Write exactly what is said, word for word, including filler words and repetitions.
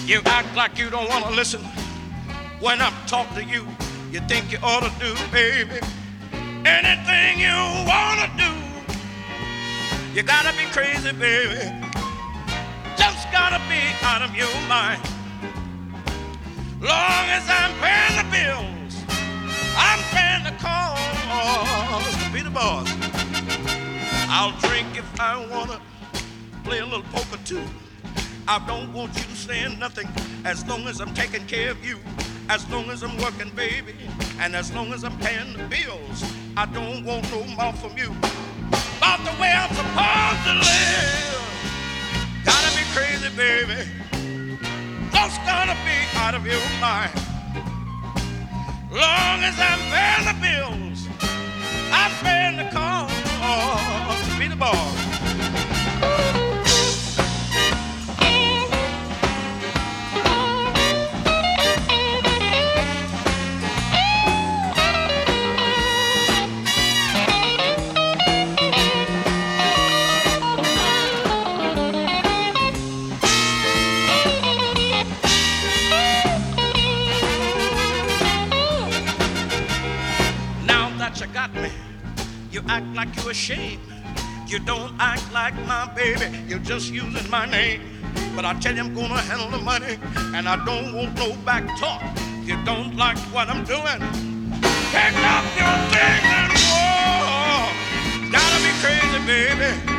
You act like you don't want to listen when I'm talking to you. You think you ought to do, baby, anything you want to do. You gotta be crazy, baby. Just gotta be out of your mind. Long as I'm paying the bills, I'm paying the cost to be the boss. I'll drink if I wanna, play a little poker too. I don't want you saying nothing as long as I'm taking care of you. As long as I'm working, baby, and as long as I'm paying the bills, I don't want no more from you. About the way I'm supposed to live. Gotta be crazy, baby. Just gotta be out of your mind. Long as I'm paying the bills, I'm paying the cost to be the boss. You got me. You act like you're ashamed. You don't act like my baby. You're just using my name. But I tell you, I'm gonna handle the money, and I don't want no back talk. You don't like what I'm doing, pack up your things and walk. Gotta be crazy, baby.